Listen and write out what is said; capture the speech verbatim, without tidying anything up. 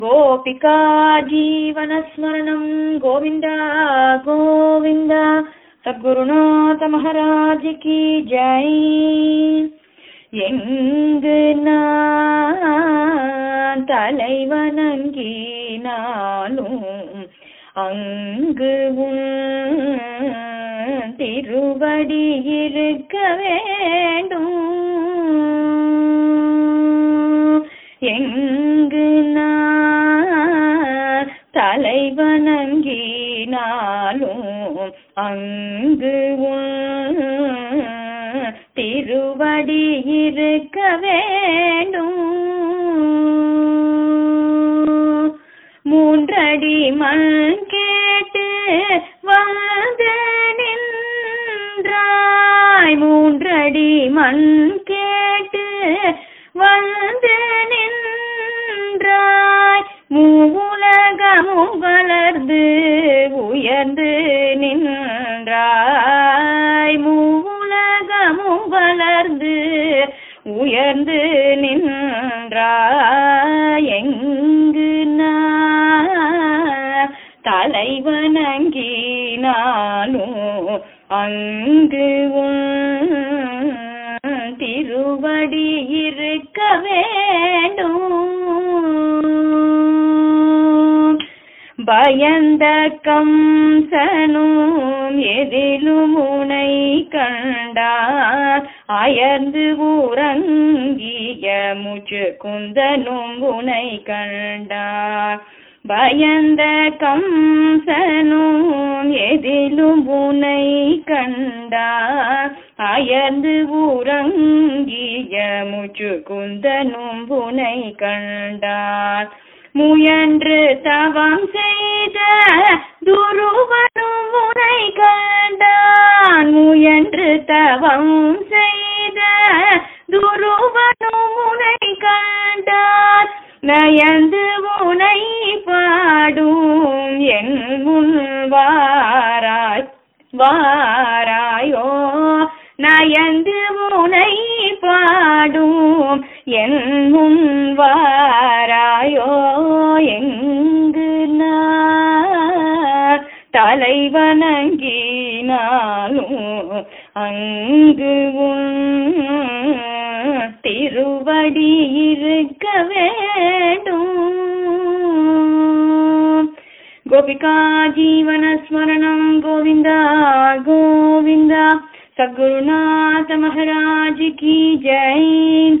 गोपिका जीवनस्मरणं गोविंद गोविंद। सद्गुरुनाथ महाराज की जय। எங்கு நான் தலை வணங்கினாலும் அங்கு உன் திருவடி இருக்க வேண்டும். எங்கு நான் தலை வணங்கினாலும் அங்கு உன் திருவடி இருக்க வேண்டும். மூன்றடி மண் கேட்டு வந்து நின்றாய். மூன்றடி மண் கேட்டு வந்து நின்றாய். மூவுலகமும் வளர்ந்து உயர்ந்து நின்றாய். மூவுலகமும் வளர்ந்து உயர்ந்து நின்றாய். எங்கு நான் தலை வணங்கினாலும் அங்கு உன் திருவடி இருக்க வேண்டும். பயந்த கம்சனும் எதிலும் உனை கண்டார். அயர்ந்து உறங்கிய முச்சு குந்தனும் உனை கண்டார். பயந்த கம்சனும் எதிலும் உனை கண்டார். அயர்ந்து உறங்கிய முச்சு குந்தனும் உனை கண்டார். முயன்று தவம் செய்த துருவனும் உனை கண்டான். முயன்று தவம் செய்த துருவனும் உனை கண்டான். நயந்து உனை பாடும் என் முன் வாராய் வாராயோ. நயந்து உனை பாடும் என் முன் வாராயோ. எங்கு நான் தலை வணங்கினாலும் அங்கு உன் திருவடி இருக்க வேண்டும். गोपिका जीवन स्मरणं गोविंद गोविंद। सद्गुरुनाथ महाराज की जय।